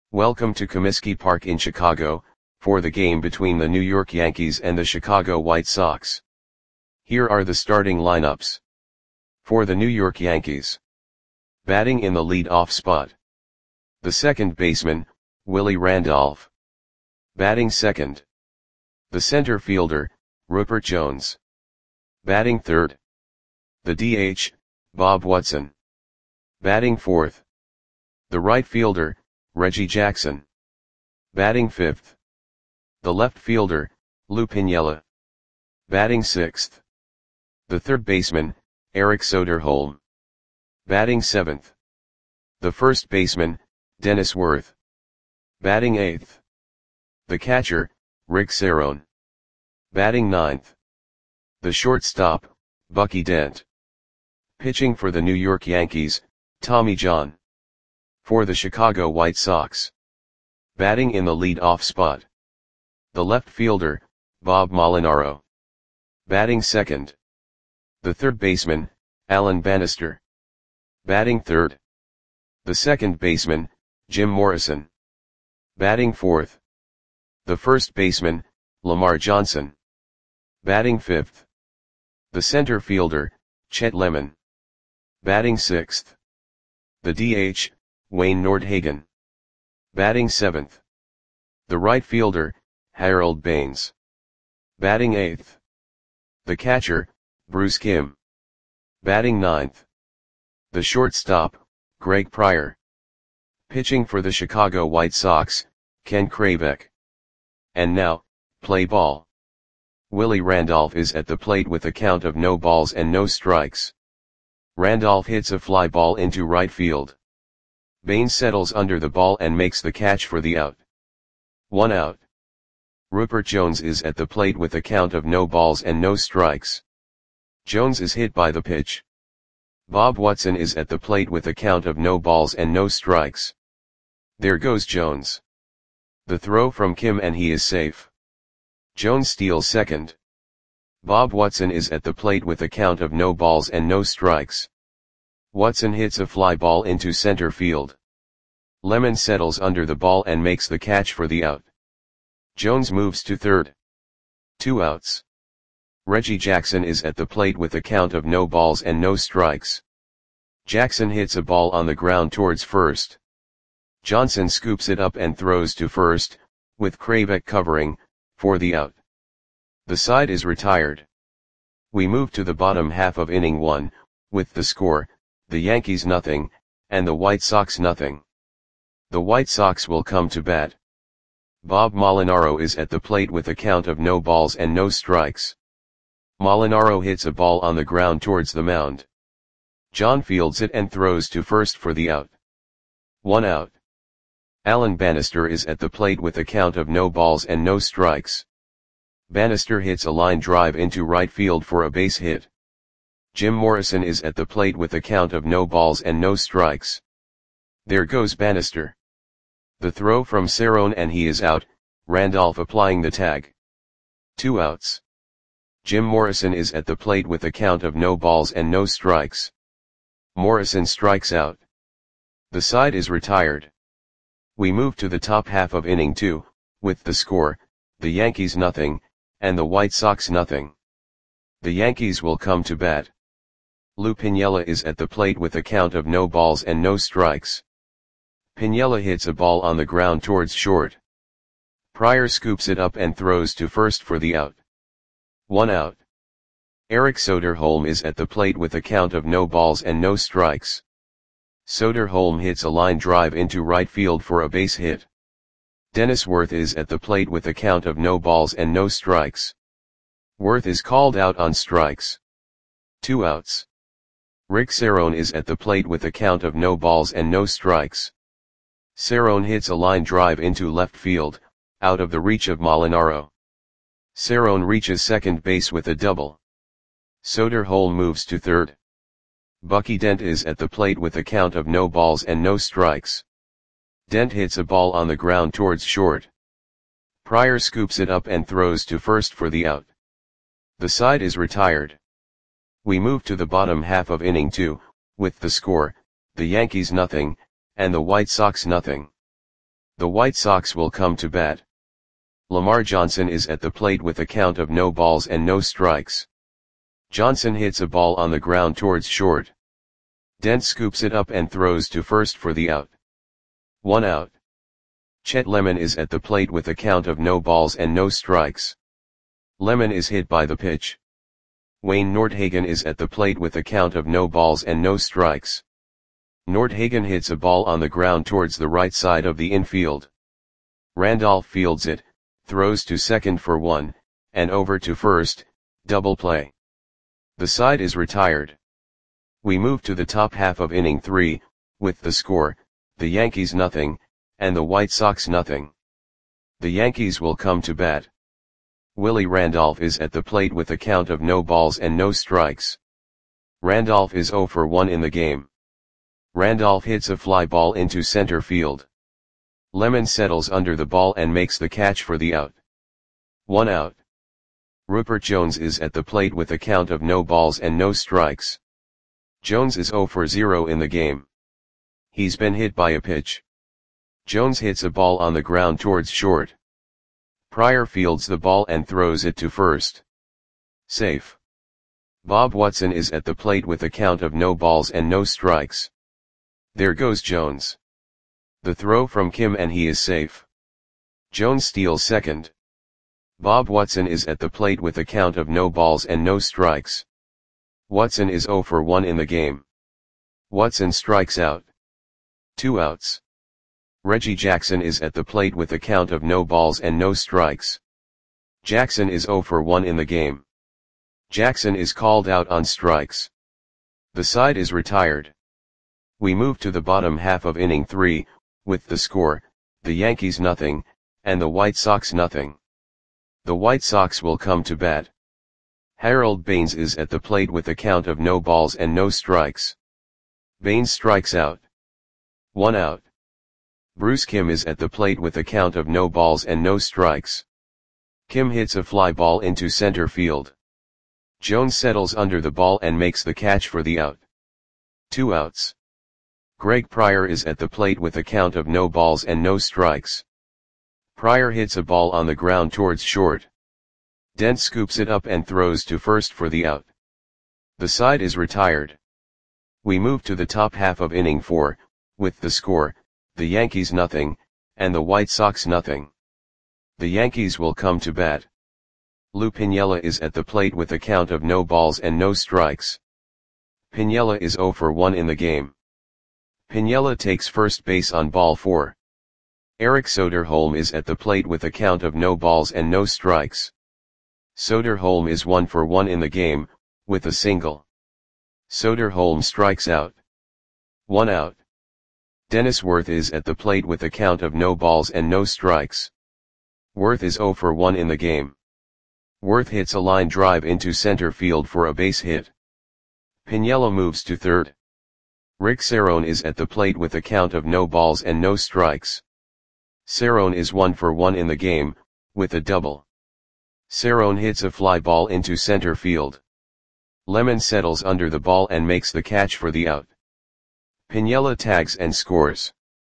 Welcome to Comiskey Park in Chicago, for the game between the New York Yankees and the Chicago White Sox. Here are the starting lineups. For the New York Yankees. Batting in the lead-off spot. The second baseman, Willie Randolph. Batting second. The center fielder, Rupert Jones. Batting third. The DH, Bob Watson. Batting fourth. The right fielder, Reggie Jackson. Batting fifth. The left fielder, Lou Piniella. Batting sixth. The third baseman, Eric Soderholm. Batting seventh. The first baseman, Dennis Worth. Batting eighth. The catcher, Rick Cerone. Batting ninth. The shortstop, Bucky Dent. Pitching for the New York Yankees, Tommy John. For the Chicago White Sox. Batting in the lead-off spot. The left fielder, Bob Molinaro. Batting second. The third baseman, Alan Bannister. Batting third. The second baseman, Jim Morrison. Batting fourth. The first baseman, Lamar Johnson. Batting fifth. The center fielder, Chet Lemon. Batting sixth. The DH, Wayne Nordhagen. Batting seventh. The right fielder, Harold Baines. Batting eighth. The catcher, Bruce Kim. Batting ninth. The shortstop, Greg Pryor. Pitching for the Chicago White Sox, Ken Krabeck. And now, play ball. Willie Randolph is at the plate with a count of no balls and no strikes. Randolph hits a fly ball into right field. Baines settles under the ball and makes the catch for the out. 1 out. Rupert Jones is at the plate with a count of no balls and no strikes. Jones is hit by the pitch. Bob Watson is at the plate with a count of no balls and no strikes. There goes Jones. The throw from Kim and he is safe. Jones steals second. Bob Watson is at the plate with a count of no balls and no strikes. Watson hits a fly ball into center field. Lemon settles under the ball and makes the catch for the out. Jones moves to third. 2 outs. Reggie Jackson is at the plate with a count of no balls and no strikes. Jackson hits a ball on the ground towards first. Johnson scoops it up and throws to first, with Krabeck covering, for the out. The side is retired. We move to the bottom half of inning 1, with the score, the Yankees nothing, and the White Sox nothing. The White Sox will come to bat. Bob Molinaro is at the plate with a count of no balls and no strikes. Molinaro hits a ball on the ground towards the mound. John fields it and throws to first for the out. 1 out. Alan Bannister is at the plate with a count of no balls and no strikes. Bannister hits a line drive into right field for a base hit. Jim Morrison is at the plate with a count of no balls and no strikes. There goes Bannister. The throw from Cerone and he is out, Randolph applying the tag. 2 outs. Jim Morrison is at the plate with a count of no balls and no strikes. Morrison strikes out. The side is retired. We move to the top half of inning 2, with the score, the Yankees nothing, and the White Sox nothing. The Yankees will come to bat. Lou Piniella is at the plate with a count of no balls and no strikes. Piniella hits a ball on the ground towards short. Pryor scoops it up and throws to first for the out. 1 out. Eric Soderholm is at the plate with a count of no balls and no strikes. Soderholm hits a line drive into right field for a base hit. Dennis Worth is at the plate with a count of no balls and no strikes. Worth is called out on strikes. 2 outs. Rick Cerone is at the plate with a count of no balls and no strikes. Cerone hits a line drive into left field, out of the reach of Molinaro. Cerone reaches second base with a double. Soderholm moves to third. Bucky Dent is at the plate with a count of no balls and no strikes. Dent hits a ball on the ground towards short. Pryor scoops it up and throws to first for the out. The side is retired. We move to the bottom half of inning 2, with the score, the Yankees nothing, and the White Sox nothing. The White Sox will come to bat. Lamar Johnson is at the plate with a count of no balls and no strikes. Johnson hits a ball on the ground towards short. Dent scoops it up and throws to first for the out. 1 out. Chet Lemon is at the plate with a count of no balls and no strikes. Lemon is hit by the pitch. Wayne Nordhagen is at the plate with a count of no balls and no strikes. Nordhagen hits a ball on the ground towards the right side of the infield. Randolph fields it, throws to second for 1, and over to first, double play. The side is retired. We move to the top half of inning 3, with the score, the Yankees nothing, and the White Sox nothing. The Yankees will come to bat. Willie Randolph is at the plate with a count of no balls and no strikes. Randolph is 0 for 1 in the game. Randolph hits a fly ball into center field. Lemon settles under the ball and makes the catch for the out. 1 out. Rupert Jones is at the plate with a count of no balls and no strikes. Jones is 0 for 0 in the game. He's been hit by a pitch. Jones hits a ball on the ground towards short. Pryor fields the ball and throws it to first. Safe. Bob Watson is at the plate with a count of no balls and no strikes. There goes Jones. The throw from Kim and he is safe. Jones steals second. Bob Watson is at the plate with a count of no balls and no strikes. Watson is 0 for 1 in the game. Watson strikes out. 2 outs. Reggie Jackson is at the plate with a count of no balls and no strikes. Jackson is 0 for 1 in the game. Jackson is called out on strikes. The side is retired. We move to the bottom half of inning 3, with the score, the Yankees nothing, and the White Sox nothing. The White Sox will come to bat. Harold Baines is at the plate with a count of no balls and no strikes. Baines strikes out. 1 out. Bruce Kim is at the plate with a count of no balls and no strikes. Kim hits a fly ball into center field. Jones settles under the ball and makes the catch for the out. 2 outs. Greg Pryor is at the plate with a count of no balls and no strikes. Pryor hits a ball on the ground towards short. Dent scoops it up and throws to first for the out. The side is retired. We move to the top half of inning 4, with the score, the Yankees nothing, and the White Sox nothing. The Yankees will come to bat. Lou Piniella is at the plate with a count of no balls and no strikes. Piniella is 0 for 1 in the game. Piniella takes first base on ball 4. Eric Soderholm is at the plate with a count of no balls and no strikes. Soderholm is 1 for 1 in the game, with a single. Soderholm strikes out. 1 out. Dennis Worth is at the plate with a count of no balls and no strikes. Worth is 0 for 1 in the game. Worth hits a line drive into center field for a base hit. Piniella moves to third. Rick Cerrone is at the plate with a count of no balls and no strikes. Cerrone is 1 for 1 in the game, with a double. Cerrone hits a fly ball into center field. Lemon settles under the ball and makes the catch for the out. Piniella tags and scores.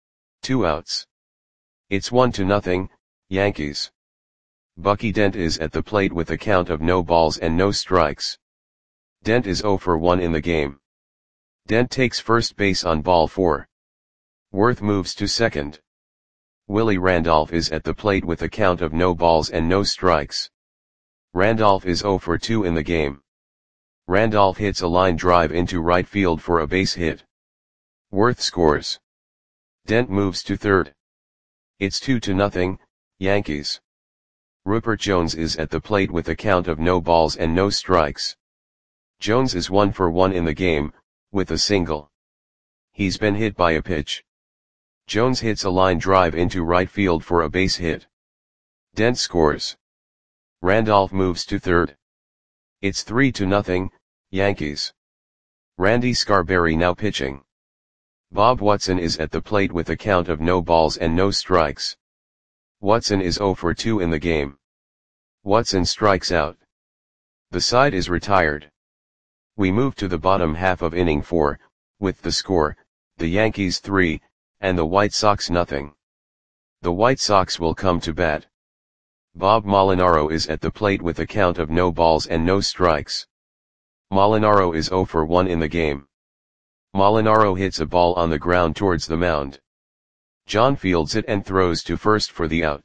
2 outs. It's 1-0, Yankees. Bucky Dent is at the plate with a count of no balls and no strikes. Dent is 0 for 1 in the game. Dent takes first base on ball 4. Worth moves to second. Willie Randolph is at the plate with a count of no balls and no strikes. Randolph is 0 for 2 in the game. Randolph hits a line drive into right field for a base hit. Worth scores. Dent moves to third. It's 2-0, Yankees. Rupert Jones is at the plate with a count of no balls and no strikes. Jones is 1 for 1 in the game, with a single. He's been hit by a pitch. Jones hits a line drive into right field for a base hit. Dent scores. Randolph moves to third. It's 3-0, Yankees. Randy Scarberry now pitching. Bob Watson is at the plate with a count of no balls and no strikes. Watson is 0 for 2 in the game. Watson strikes out. The side is retired. We move to the bottom half of inning 4, with the score, the Yankees 3, and the White Sox nothing. The White Sox will come to bat. Bob Molinaro is at the plate with a count of no balls and no strikes. Molinaro is 0 for 1 in the game. Molinaro hits a ball on the ground towards the mound. John fields it and throws to first for the out.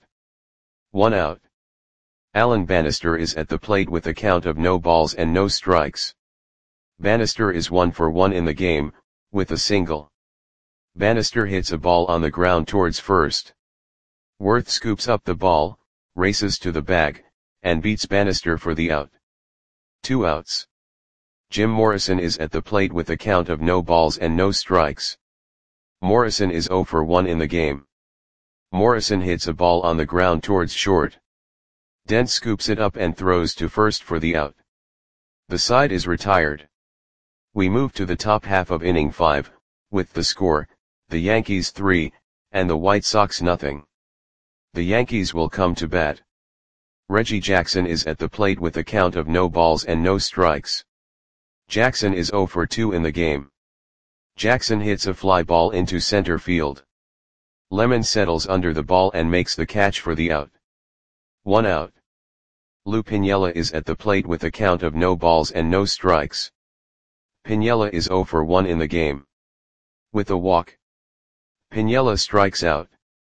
1 out. Alan Bannister is at the plate with a count of no balls and no strikes. Bannister is 1 for 1 in the game, with a single. Bannister hits a ball on the ground towards first. Worth scoops up the ball, races to the bag, and beats Bannister for the out. 2 outs. Jim Morrison is at the plate with a count of no balls and no strikes. Morrison is 0 for 1 in the game. Morrison hits a ball on the ground towards short. Dent scoops it up and throws to first for the out. The side is retired. We move to the top half of inning 5, with the score, the Yankees 3, and the White Sox nothing. The Yankees will come to bat. Reggie Jackson is at the plate with a count of no balls and no strikes. Jackson is 0 for 2 in the game. Jackson hits a fly ball into center field. Lemon settles under the ball and makes the catch for the out. 1 out. Lou Piniella is at the plate with a count of no balls and no strikes. Piniella is 0 for 1 in the game. With a walk, Piniella strikes out.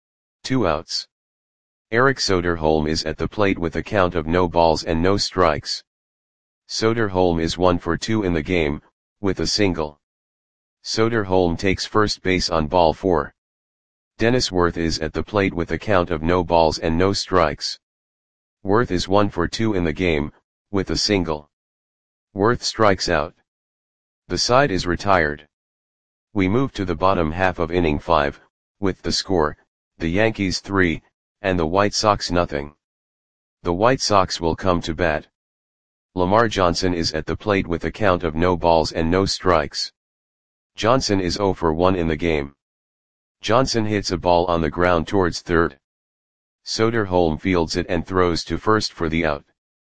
2 outs. Eric Soderholm is at the plate with a count of no balls and no strikes. Soderholm is 1 for 2 in the game, with a single. Soderholm takes first base on ball 4. Dennis Worth is at the plate with a count of no balls and no strikes. Worth is 1 for 2 in the game, with a single. Worth strikes out. The side is retired. We move to the bottom half of inning 5, with the score, the Yankees 3, and the White Sox nothing. The White Sox will come to bat. Lamar Johnson is at the plate with a count of no balls and no strikes. Johnson is 0 for 1 in the game. Johnson hits a ball on the ground towards third. Soderholm fields it and throws to first for the out.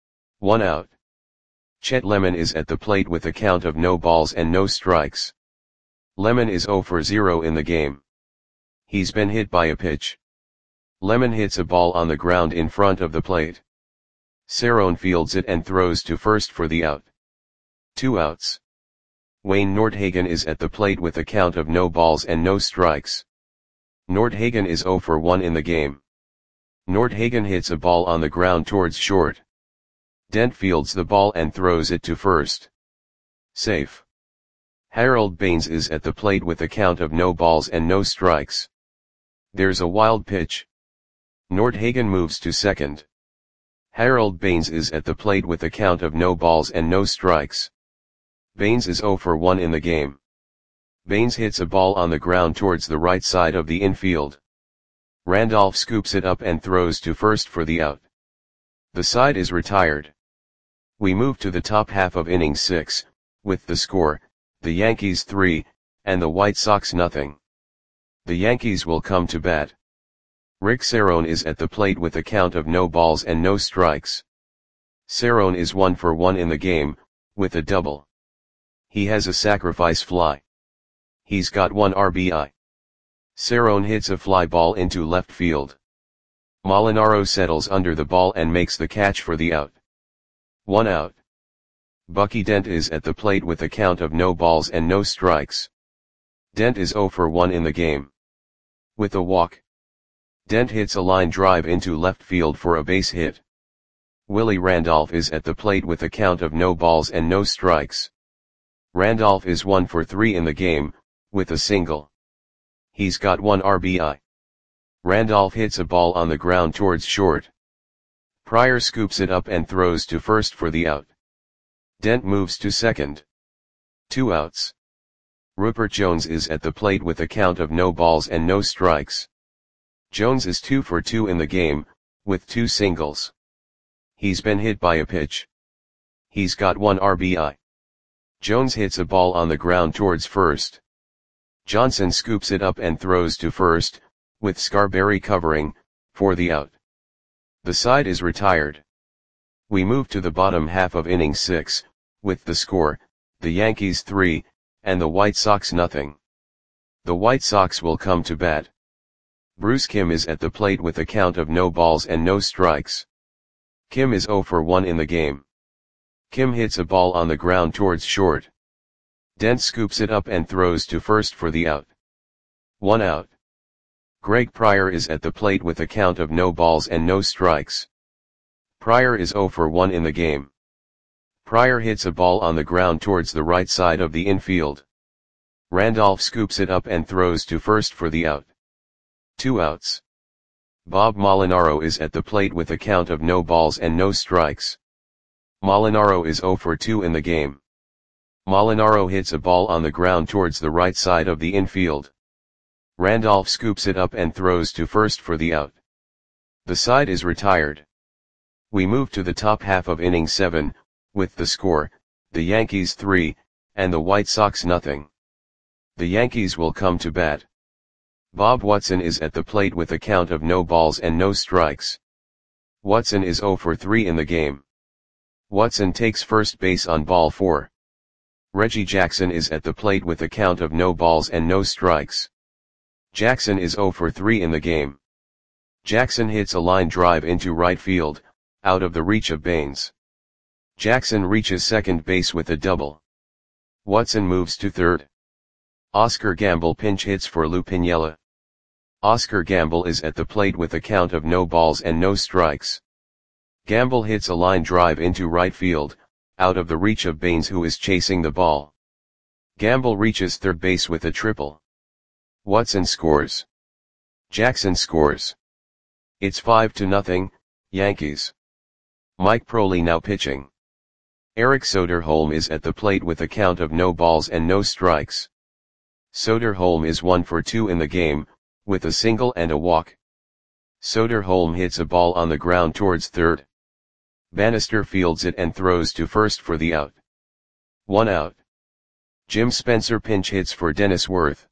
1 out. Chet Lemon is at the plate with a count of no balls and no strikes. Lemon is 0 for 0 in the game. He's been hit by a pitch. Lemon hits a ball on the ground in front of the plate. Cerrone fields it and throws to first for the out. 2 outs. Wayne Nordhagen is at the plate with a count of no balls and no strikes. Nordhagen is 0 for 1 in the game. Nordhagen hits a ball on the ground towards short. Dent fields the ball and throws it to first. Safe. Harold Baines is at the plate with a count of no balls and no strikes. There's a wild pitch. Nordhagen moves to second. Harold Baines is at the plate with a count of no balls and no strikes. Baines is 0 for 1 in the game. Baines hits a ball on the ground towards the right side of the infield. Randolph scoops it up and throws to first for the out. The side is retired. We move to the top half of inning 6, with the score, the Yankees 3, and the White Sox nothing. The Yankees will come to bat. Rick Cerrone is at the plate with a count of no balls and no strikes. Cerrone is 1 for 1 in the game, with a double. He has a sacrifice fly. He's got 1 RBI. Cerrone hits a fly ball into left field. Molinaro settles under the ball and makes the catch for the out. 1 out. Bucky Dent is at the plate with a count of no balls and no strikes. Dent is 0 for 1 in the game. With a walk, Dent hits a line drive into left field for a base hit. Willie Randolph is at the plate with a count of no balls and no strikes. Randolph is 1 for 3 in the game, with a single. He's got 1 RBI. Randolph hits a ball on the ground towards short. Pryor scoops it up and throws to first for the out. Dent moves to second. 2 outs. Rupert Jones is at the plate with a count of no balls and no strikes. Jones is 2 for 2 in the game, with 2 singles. He's been hit by a pitch. He's got 1 RBI. Jones hits a ball on the ground towards first. Johnson scoops it up and throws to first, with Scarberry covering, for the out. The side is retired. We move to the bottom half of inning 6, with the score, the Yankees 3, and the White Sox nothing. The White Sox will come to bat. Bruce Kim is at the plate with a count of no balls and no strikes. Kim is 0 for 1 in the game. Kim hits a ball on the ground towards short. Dent scoops it up and throws to first for the out. 1 out. Greg Pryor is at the plate with a count of no balls and no strikes. Pryor is 0 for 1 in the game. Pryor hits a ball on the ground towards the right side of the infield. Randolph scoops it up and throws to first for the out. 2 outs. Bob Molinaro is at the plate with a count of no balls and no strikes. Molinaro is 0 for 2 in the game. Molinaro hits a ball on the ground towards the right side of the infield. Randolph scoops it up and throws to first for the out. The side is retired. We move to the top half of inning 7, with the score, the Yankees 3, and the White Sox nothing. The Yankees will come to bat. Bob Watson is at the plate with a count of no balls and no strikes. Watson is 0 for 3 in the game. Watson takes first base on ball 4. Reggie Jackson is at the plate with a count of no balls and no strikes. Jackson is 0 for 3 in the game. Jackson hits a line drive into right field, out of the reach of Baines. Jackson reaches second base with a double. Watson moves to third. Oscar Gamble pinch hits for Lou Piniella. Oscar Gamble is at the plate with a count of no balls and no strikes. Gamble hits a line drive into right field, out of the reach of Baines, who is chasing the ball. Gamble reaches third base with a triple. Watson scores. Jackson scores. It's 5-0, Yankees. Mike Proley now pitching. Eric Soderholm is at the plate with a count of no balls and no strikes. Soderholm is 1 for 2 in the game, with a single and a walk. Soderholm hits a ball on the ground towards third. Bannister fields it and throws to first for the out. 1 out. Jim Spencer pinch hits for Dennis Worth.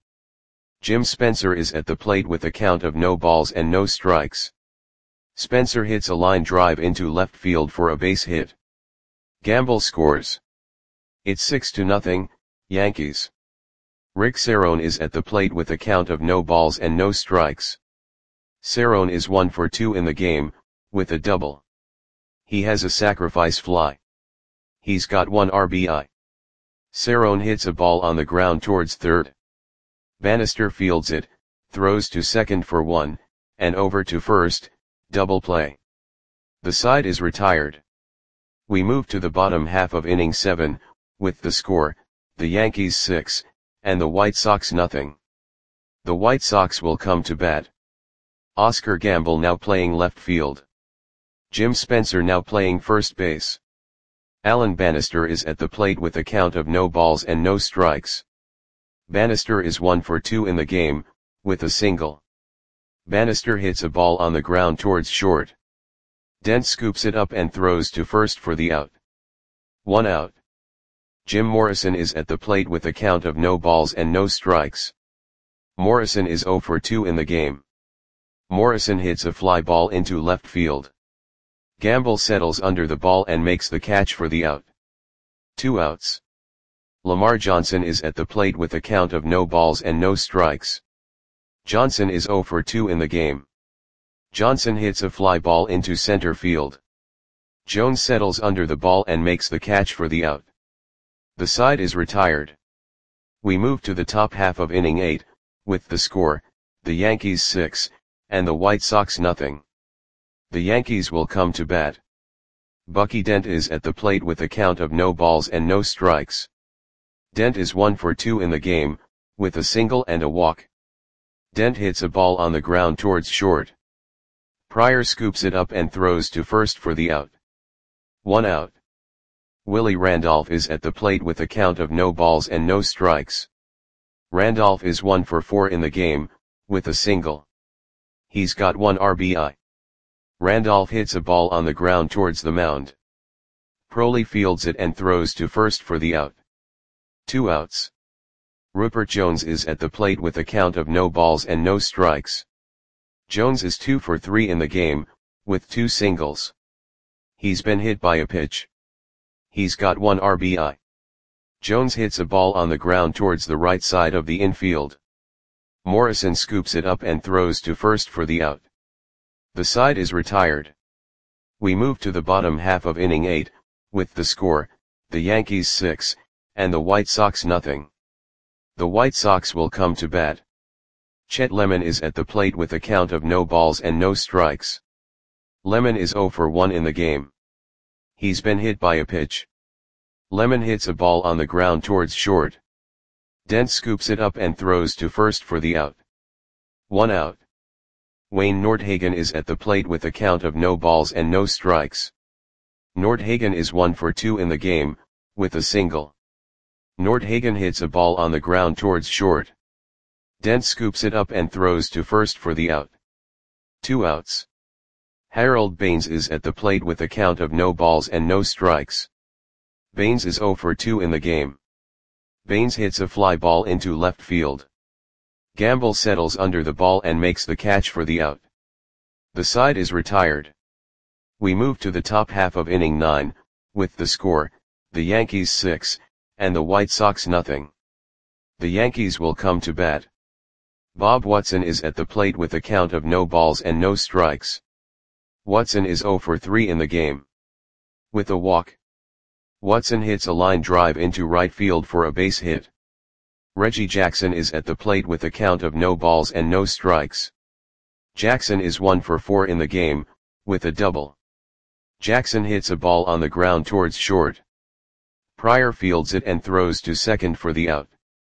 Jim Spencer is at the plate with a count of no balls and no strikes. Spencer hits a line drive into left field for a base hit. Gamble scores. It's 6-0, Yankees. Rick Cerrone is at the plate with a count of no balls and no strikes. Cerrone is 1 for 2 in the game, with a double. He has a sacrifice fly. He's got 1 RBI. Cerrone hits a ball on the ground towards third. Bannister fields it, throws to second for 1, and over to first, double play. The side is retired. We move to the bottom half of inning 7, with the score, the Yankees 6, and the White Sox nothing. The White Sox will come to bat. Oscar Gamble now playing left field. Jim Spencer now playing first base. Alan Bannister is at the plate with a count of no balls and no strikes. Bannister is 1 for 2 in the game, with a single. Bannister hits a ball on the ground towards short. Dent scoops it up and throws to first for the out. 1 out. Jim Morrison is at the plate with a count of no balls and no strikes. Morrison is 0 for 2 in the game. Morrison hits a fly ball into left field. Gamble settles under the ball and makes the catch for the out. 2 outs. Lamar Johnson is at the plate with a count of no balls and no strikes. Johnson is 0 for 2 in the game. Johnson hits a fly ball into center field. Jones settles under the ball and makes the catch for the out. The side is retired. We move to the top half of inning 8, with the score, the Yankees 6, and the White Sox nothing. The Yankees will come to bat. Bucky Dent is at the plate with a count of no balls and no strikes. Dent is 1 for 2 in the game, with a single and a walk. Dent hits a ball on the ground towards short. Pryor scoops it up and throws to first for the out. 1 out. Willie Randolph is at the plate with a count of no balls and no strikes. Randolph is 1 for 4 in the game, with a single. He's got 1 RBI. Randolph hits a ball on the ground towards the mound. Proley fields it and throws to first for the out. 2 outs. Rupert Jones is at the plate with a count of no balls and no strikes. Jones is 2 for 3 in the game, with 2 singles. He's been hit by a pitch. He's got 1 RBI. Jones hits a ball on the ground towards the right side of the infield. Morrison scoops it up and throws to first for the out. The side is retired. We move to the bottom half of inning 8, with the score, the Yankees 6, and the White Sox nothing. The White Sox will come to bat. Chet Lemon is at the plate with a count of no balls and no strikes. Lemon is 0 for 1 in the game. He's been hit by a pitch. Lemon hits a ball on the ground towards short. Dent scoops it up and throws to first for the out. 1 out. Wayne Nordhagen is at the plate with a count of no balls and no strikes. Nordhagen is 1 for 2 in the game, with a single. Nordhagen hits a ball on the ground towards short. Dent scoops it up and throws to first for the out. 2 outs. Harold Baines is at the plate with a count of no balls and no strikes. Baines is 0 for 2 in the game. Baines hits a fly ball into left field. Gamble settles under the ball and makes the catch for the out. The side is retired. We move to the top half of inning 9, with the score, the Yankees 6, and the White Sox nothing. The Yankees will come to bat. Bob Watson is at the plate with a count of no balls and no strikes. Watson is 0 for 3 in the game. With a walk. Watson hits a line drive into right field for a base hit. Reggie Jackson is at the plate with a count of no balls and no strikes. Jackson is 1 for 4 in the game, with a double. Jackson hits a ball on the ground towards short. Pryor fields it and throws to second for the out.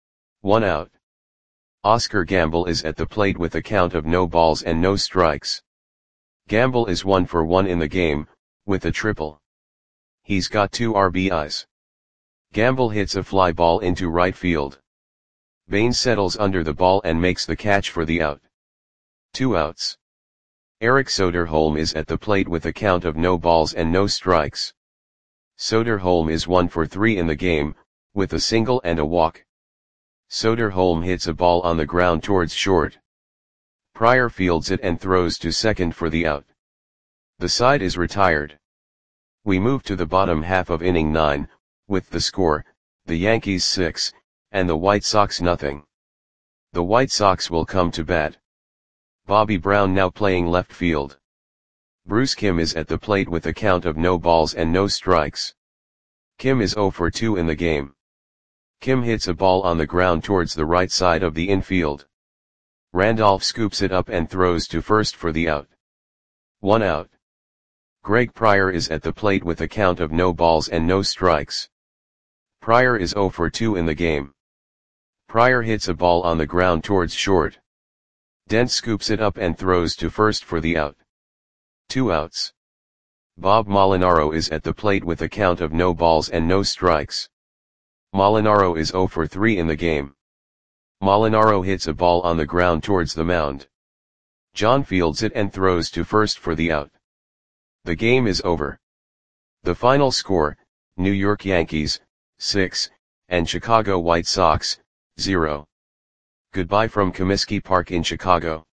1 out. Oscar Gamble is at the plate with a count of no balls and no strikes. Gamble is 1 for 1 in the game, with a triple. He's got 2 RBIs. Gamble hits a fly ball into right field. Baines settles under the ball and makes the catch for the out. 2 outs. Eric Soderholm is at the plate with a count of no balls and no strikes. Soderholm is 1 for 3 in the game, with a single and a walk. Soderholm hits a ball on the ground towards short. Pryor fields it and throws to second for the out. The side is retired. We move to the bottom half of inning 9, with the score, the Yankees 6, and the White Sox nothing. The White Sox will come to bat. Bobby Brown now playing left field. Bruce Kim is at the plate with a count of no balls and no strikes. Kim is 0 for 2 in the game. Kim hits a ball on the ground towards the right side of the infield. Randolph scoops it up and throws to first for the out. 1 out. Greg Pryor is at the plate with a count of no balls and no strikes. Pryor is 0 for 2 in the game. Pryor hits a ball on the ground towards short. Dent scoops it up and throws to first for the out. 2 outs. Bob Molinaro is at the plate with a count of no balls and no strikes. Molinaro is 0 for 3 in the game. Molinaro hits a ball on the ground towards the mound. John fields it and throws to first for the out. The game is over. The final score, New York Yankees, 6, and Chicago White Sox, 0. Goodbye from Comiskey Park in Chicago.